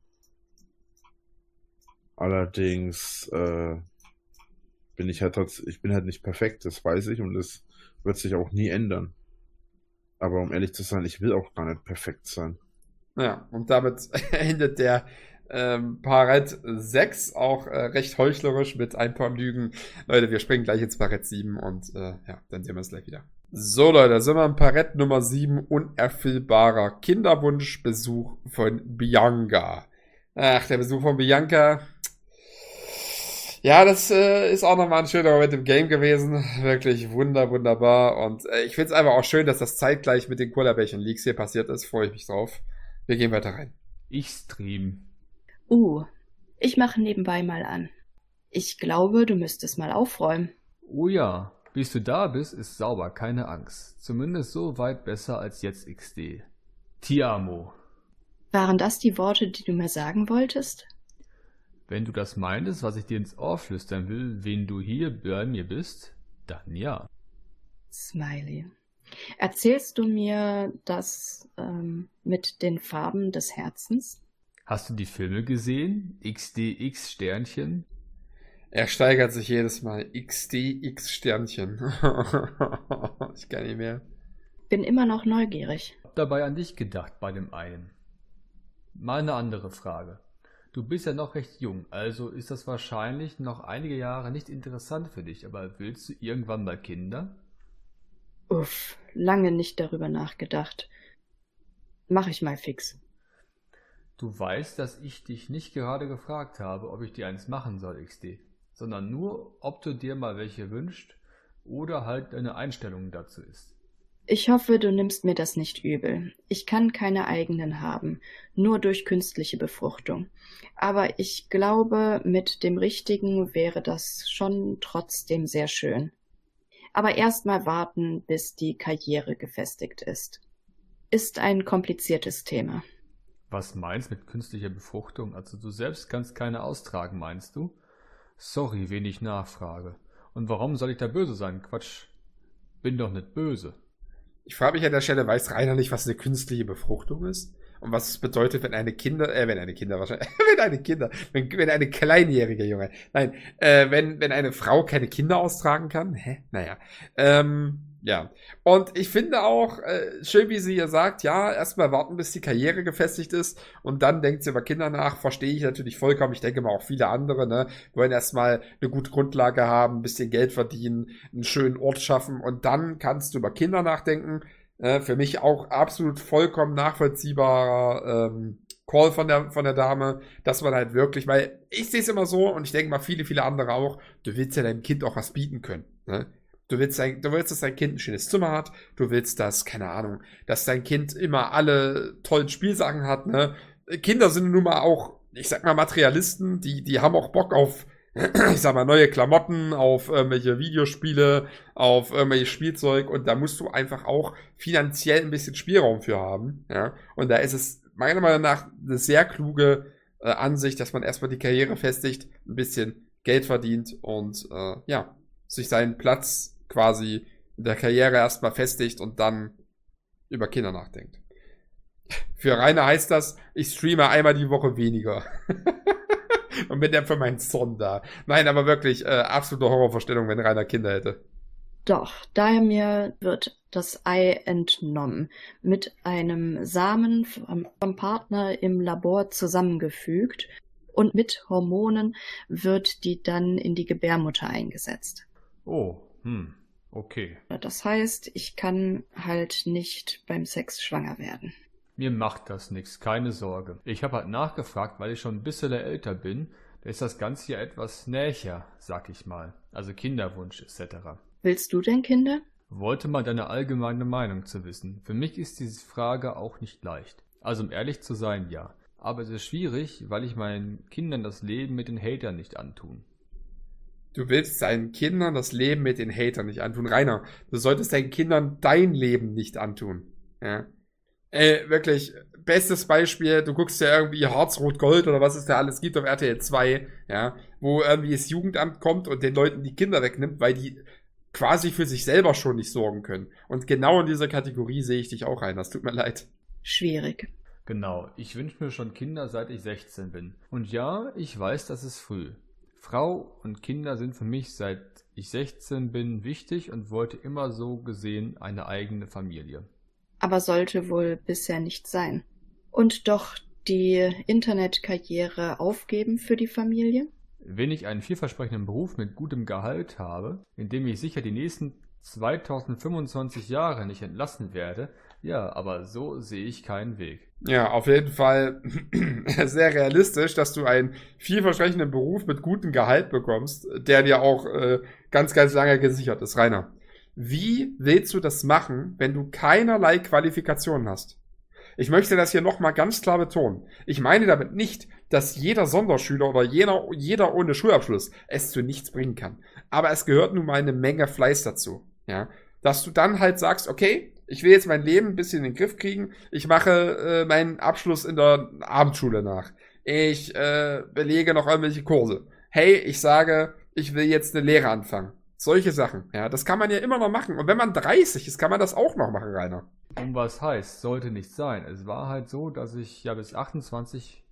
Allerdings äh, bin ich halt trotz, ich bin halt nicht perfekt, das weiß ich und das wird sich auch nie ändern. Aber um ehrlich zu sein, ich will auch gar nicht perfekt sein. Ja, und damit endet der ähm, Parett sechs auch äh, recht heuchlerisch mit ein paar Lügen. Leute, wir springen gleich ins Parett sieben und äh, ja, dann sehen wir es gleich wieder. So Leute, sind wir im Parett Nummer sieben, unerfüllbarer Kinderwunschbesuch von Bianca. Ach, der Besuch von Bianca. Ja, das äh, ist auch nochmal ein schöner Moment im Game gewesen. Wirklich wunder, wunderbar. Und äh, ich finde es einfach auch schön, dass das zeitgleich mit den Cola-Bärchen Leaks hier passiert ist. Freue ich mich drauf. Wir gehen weiter rein. Ich stream. Uh, ich mache nebenbei mal an. Ich glaube, du müsstest mal aufräumen. Oh ja, bis du da bist, ist sauber, keine Angst. Zumindest so weit besser als jetzt X D. Ti amo. Waren das die Worte, die du mir sagen wolltest? Wenn du das meintest, was ich dir ins Ohr flüstern will, wen du hier bei mir bist, dann ja. Smiley. Erzählst du mir das ähm, mit den Farben des Herzens? Hast du die Filme gesehen? X D X Sternchen? Er steigert sich jedes Mal. X D X Sternchen. Ich kann nicht mehr. Bin immer noch neugierig. Hab dabei an dich gedacht bei dem einen. Mal eine andere Frage. Du bist ja noch recht jung, also ist das wahrscheinlich noch einige Jahre nicht interessant für dich, aber willst du irgendwann mal Kinder? Uff, lange nicht darüber nachgedacht. Mach ich mal fix. Du weißt, dass ich dich nicht gerade gefragt habe, ob ich dir eins machen soll, X D, sondern nur, ob du dir mal welche wünschst oder halt deine Einstellung dazu ist. Ich hoffe, du nimmst mir das nicht übel. Ich kann keine eigenen haben, nur durch künstliche Befruchtung. Aber ich glaube, mit dem Richtigen wäre das schon trotzdem sehr schön. Aber erst mal warten, bis die Karriere gefestigt ist. Ist ein kompliziertes Thema. Was meinst mit künstlicher Befruchtung? Also du selbst kannst keine austragen, meinst du? Sorry, wen ich nachfrage. Und warum soll ich da böse sein? Quatsch. Bin doch nicht böse. Ich frage mich an der Stelle, weiß Rainer nicht, was eine künstliche Befruchtung ist? Und was es bedeutet, wenn eine Kinder, äh, wenn eine Kinder wahrscheinlich, wenn eine Kinder, wenn, wenn eine kleinjährige Junge, nein, äh, wenn, wenn eine Frau keine Kinder austragen kann? Hä? Naja. Ähm, ja. Und ich finde auch, äh, schön, wie sie hier sagt, ja, erstmal warten, bis die Karriere gefestigt ist und dann denkt sie über Kinder nach, verstehe ich natürlich vollkommen. Ich denke mal auch viele andere, ne, wollen erstmal eine gute Grundlage haben, ein bisschen Geld verdienen, einen schönen Ort schaffen und dann kannst du über Kinder nachdenken. Äh, für mich auch absolut vollkommen nachvollziehbarer ähm, Call von der von der Dame, dass man halt wirklich, weil ich sehe es immer so und ich denke mal viele, viele andere auch, du willst ja deinem Kind auch was bieten können, ne? Du willst, dein, du willst, dass dein Kind ein schönes Zimmer hat. Du willst, dass, keine Ahnung, dass dein Kind immer alle tollen Spielsachen hat, ne? Kinder sind nun mal auch, ich sag mal, Materialisten, die, die haben auch Bock auf, ich sag mal, neue Klamotten, auf irgendwelche Videospiele, auf irgendwelches Spielzeug und da musst du einfach auch finanziell ein bisschen Spielraum für haben, ja? Und da ist es meiner Meinung nach eine sehr kluge äh, Ansicht, dass man erstmal die Karriere festigt, ein bisschen Geld verdient und, äh, ja, sich seinen Platz quasi in der Karriere erstmal festigt und dann über Kinder nachdenkt. Für Rainer heißt das, ich streame einmal die Woche weniger. Und bin dann für meinen Sohn da. Nein, aber wirklich, äh, absolute Horrorvorstellung, wenn Rainer Kinder hätte. Doch, daher mir wird das Ei entnommen, mit einem Samen vom, vom Partner im Labor zusammengefügt und mit Hormonen wird die dann in die Gebärmutter eingesetzt. Oh, hm, okay. Das heißt, ich kann halt nicht beim Sex schwanger werden. Mir macht das nichts, keine Sorge. Ich habe halt nachgefragt, weil ich schon ein bisschen älter bin. Da ist das Ganze ja etwas näher, sag ich mal. Also Kinderwunsch et cetera. Willst du denn Kinder? Wollte mal deine allgemeine Meinung zu wissen. Für mich ist diese Frage auch nicht leicht. Also um ehrlich zu sein, ja. Aber es ist schwierig, weil ich meinen Kindern das Leben mit den Hatern nicht antun. Du willst deinen Kindern das Leben mit den Hatern nicht antun. Rainer, du solltest deinen Kindern dein Leben nicht antun. Ja. Ey, wirklich, bestes Beispiel, du guckst ja irgendwie Harz-Rot-Gold oder was es da alles gibt auf R T L zwei, ja, wo irgendwie das Jugendamt kommt und den Leuten die Kinder wegnimmt, weil die quasi für sich selber schon nicht sorgen können. Und genau in dieser Kategorie sehe ich dich auch rein, das tut mir leid. Schwierig. Genau, ich wünsche mir schon Kinder, seit ich sechzehn bin. Und ja, ich weiß, das ist früh. Frau und Kinder sind für mich, seit ich sechzehn bin, wichtig und wollte immer so gesehen eine eigene Familie. Aber sollte wohl bisher nicht sein. Und doch die Internetkarriere aufgeben für die Familie? Wenn ich einen vielversprechenden Beruf mit gutem Gehalt habe, in dem ich sicher die nächsten zweitausendfünfundzwanzig Jahre nicht entlassen werde, ja, aber so sehe ich keinen Weg. Ja, auf jeden Fall sehr realistisch, dass du einen vielversprechenden Beruf mit gutem Gehalt bekommst, der dir auch äh, ganz, ganz lange gesichert ist, Rainer. Wie willst du das machen, wenn du keinerlei Qualifikationen hast? Ich möchte das hier nochmal ganz klar betonen. Ich meine damit nicht, dass jeder Sonderschüler oder jeder, jeder ohne Schulabschluss es zu nichts bringen kann. Aber es gehört nun mal eine Menge Fleiß dazu. Ja, dass du dann halt sagst, okay, ich will jetzt mein Leben ein bisschen in den Griff kriegen. Ich mache äh, meinen Abschluss in der Abendschule nach. Ich äh, belege noch irgendwelche Kurse. Hey, ich sage, ich will jetzt eine Lehre anfangen. Solche Sachen, ja, das kann man ja immer noch machen. Und wenn man dreißig ist, kann man das auch noch machen, Rainer. Um was heißt, sollte nicht sein. Es war halt so, dass ich ja bis achtundzwanzig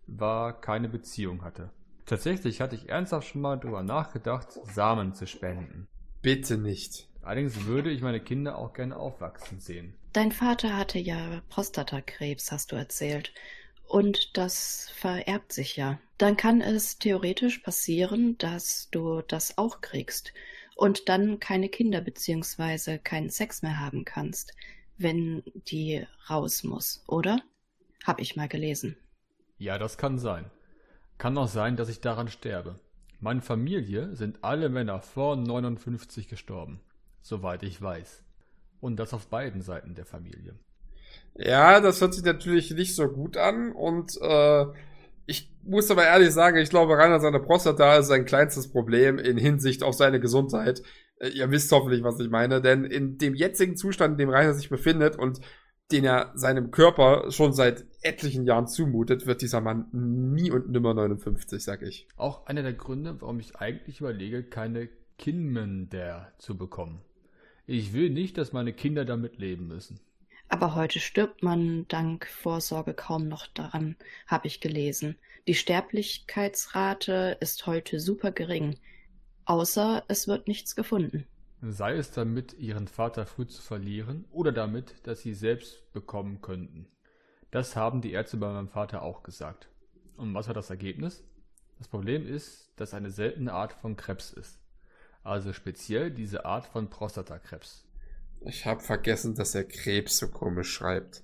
war, keine Beziehung hatte. Tatsächlich hatte ich ernsthaft schon mal darüber nachgedacht, Samen zu spenden. Bitte nicht. Allerdings würde ich meine Kinder auch gerne aufwachsen sehen. Dein Vater hatte ja Prostatakrebs, hast du erzählt. Und das vererbt sich ja. Dann kann es theoretisch passieren, dass du das auch kriegst und dann keine Kinder bzw. keinen Sex mehr haben kannst, wenn die raus muss, oder? Hab ich mal gelesen. Ja, das kann sein. Kann auch sein, dass ich daran sterbe. Meine Familie sind alle Männer vor neunundfünfzig gestorben, soweit ich weiß. Und das auf beiden Seiten der Familie. Ja, das hört sich natürlich nicht so gut an und äh, ich muss aber ehrlich sagen, ich glaube, Rainer seine Prostata ist sein kleinstes Problem in Hinsicht auf seine Gesundheit. Äh, ihr wisst hoffentlich, was ich meine, denn in dem jetzigen Zustand, in dem Rainer sich befindet und den er seinem Körper schon seit etlichen Jahren zumutet, wird dieser Mann nie und nimmer neunundfünfzig, sag ich. Auch einer der Gründe, warum ich eigentlich überlege, keine Kinder zu bekommen. Ich will nicht, dass meine Kinder damit leben müssen. Aber heute stirbt man dank Vorsorge kaum noch daran, habe ich gelesen. Die Sterblichkeitsrate ist heute super gering, außer es wird nichts gefunden. Sei es damit, ihren Vater früh zu verlieren oder damit, dass sie selbst bekommen könnten. Das haben die Ärzte bei meinem Vater auch gesagt. Und was war das Ergebnis? Das Problem ist, dass eine seltene Art von Krebs ist. Also speziell diese Art von Prostatakrebs. Ich habe vergessen, dass er Krebs so komisch schreibt.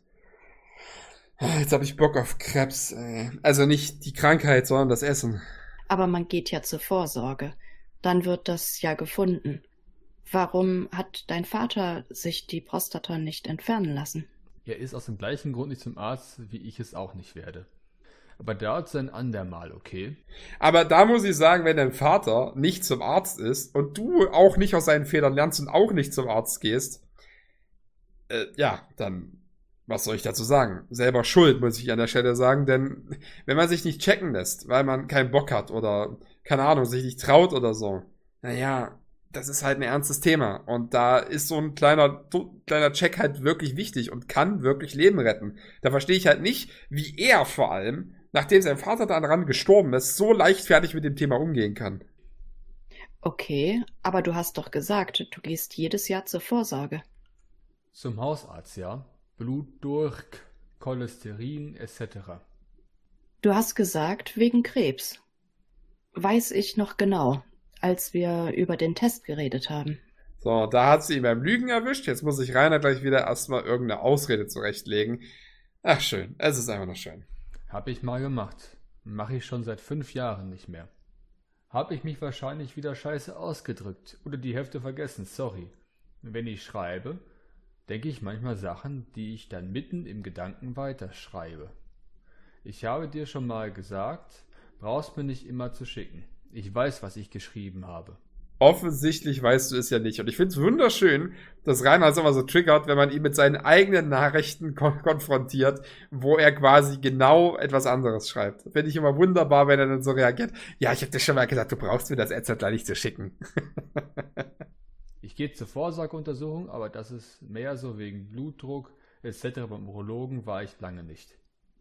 Jetzt habe ich Bock auf Krebs. Ey. Also nicht die Krankheit, sondern das Essen. Aber man geht ja zur Vorsorge. Dann wird das ja gefunden. Warum hat dein Vater sich die Prostata nicht entfernen lassen? Er ist aus dem gleichen Grund nicht zum Arzt, wie ich es auch nicht werde. Aber dazu ein andermal, okay? Aber da muss ich sagen, wenn dein Vater nicht zum Arzt ist und du auch nicht aus seinen Fehlern lernst und auch nicht zum Arzt gehst, äh, ja, dann, was soll ich dazu sagen? Selber schuld, muss ich an der Stelle sagen, denn wenn man sich nicht checken lässt, weil man keinen Bock hat oder, keine Ahnung, sich nicht traut oder so, naja, das ist halt ein ernstes Thema und da ist so ein kleiner, so kleiner Check halt wirklich wichtig und kann wirklich Leben retten. Da verstehe ich halt nicht, wie er vor allem, nachdem sein Vater daran gestorben ist, so leichtfertig mit dem Thema umgehen kann. Okay, aber du hast doch gesagt, du gehst jedes Jahr zur Vorsorge. Zum Hausarzt, ja. Blutdruck, Cholesterin et cetera. Du hast gesagt, wegen Krebs. Weiß ich noch genau, als wir über den Test geredet haben. So, da hat sie ihn beim Lügen erwischt. Jetzt muss ich Rainer gleich wieder erstmal irgendeine Ausrede zurechtlegen. Ach schön, es ist einfach nur schön. Hab ich mal gemacht. Mache ich schon seit fünf Jahren nicht mehr. Hab ich mich wahrscheinlich wieder scheiße ausgedrückt oder die Hälfte vergessen, sorry. Wenn ich schreibe, denke ich manchmal Sachen, die ich dann mitten im Gedanken weiterschreibe. Ich habe dir schon mal gesagt, brauchst mir nicht immer zu schicken. Ich weiß, was ich geschrieben habe. Offensichtlich weißt du es ja nicht. Und ich finde es wunderschön, dass Rainer es immer so triggert, wenn man ihn mit seinen eigenen Nachrichten kon- konfrontiert, wo er quasi genau etwas anderes schreibt. Finde ich immer wunderbar, wenn er dann so reagiert. Ja, ich habe dir schon mal gesagt, du brauchst mir das Edzard nicht zu schicken. Ich gehe zur Vorsorgeuntersuchung, aber das ist mehr so wegen Blutdruck et cetera. Beim Urologen war ich lange nicht.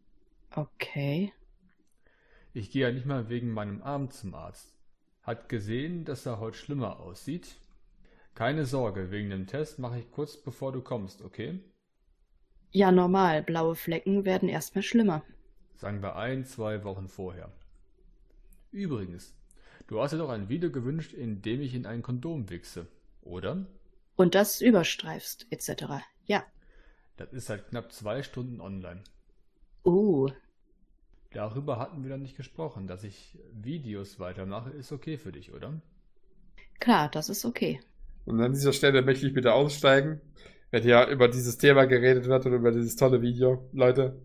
Okay. Ich gehe ja nicht mal wegen meinem Arm zum Arzt. Hat gesehen, dass er heute schlimmer aussieht. Keine Sorge, wegen dem Test mache ich kurz bevor du kommst, okay? Ja, normal. Blaue Flecken werden erstmal schlimmer. Sagen wir ein, zwei Wochen vorher. Übrigens, du hast dir doch ein Video gewünscht, in dem ich in ein Kondom wichse, oder? Und das überstreifst, et cetera. Ja. Das ist seit knapp zwei Stunden online. Uh. Darüber hatten wir dann nicht gesprochen. Dass ich Videos weitermache, ist okay für dich, oder? Klar, das ist okay. Und an dieser Stelle möchte ich bitte aussteigen, wenn ja über dieses Thema geredet wird und über dieses tolle Video. Leute,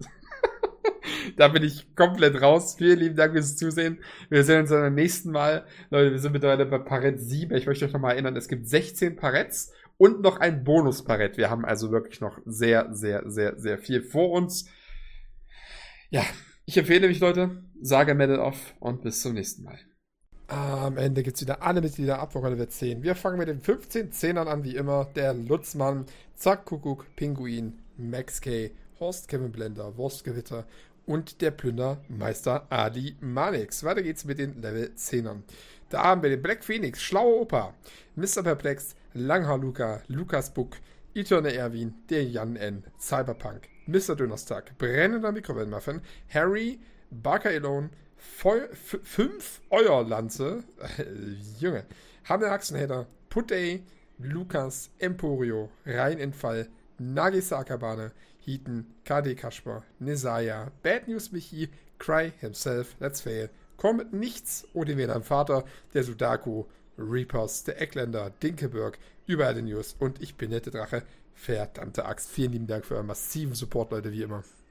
da bin ich komplett raus. Vielen lieben Dank fürs Zusehen. Wir sehen uns dann beim nächsten Mal. Leute, wir sind mittlerweile bei Parett sieben. Ich möchte euch nochmal erinnern, es gibt sechzehn Paretts und noch ein Bonus-Parett. Wir haben also wirklich noch sehr, sehr, sehr, sehr viel vor uns. Ja, ich empfehle mich, Leute, sage Medal off und bis zum nächsten Mal. Am Ende gibt es wieder alle Mitglieder ab, woran wir zehn. Wir fangen mit den fünfzehn Zehnern an, wie immer. Der Lutzmann, Zack Kuckuck, Pinguin, Max K, Horst Kevin Blender, Wurstgewitter und der Plündermeister Adi Manix. Weiter geht's mit den Level zehnern. Da haben wir den Black Phoenix, Schlauer Opa, Mister Perplex, Langhaar Luca, Lukas Buck, Eternal Erwin, der Jan N., Cyberpunk, Mister Dönerstag, Brennender Mikrowellenmuffin, Harry, Barker Elone, fünf Euerlanze, Junge, Hammer Haxenheader, Putday, Lukas, Emporio, Rheinentfall, Nagisa Akabane, Heaton, K D Kasper, Nesaya, Bad News Michi, Cry himself, Let's Fail, Comet Nichts, Odin Vedan Vater, der Sudaku, Reapers, der Eckländer, Dinkelberg, überall die News und ich bin nette Drache, verdammte Axt. Vielen lieben Dank für euren massiven Support, Leute, wie immer.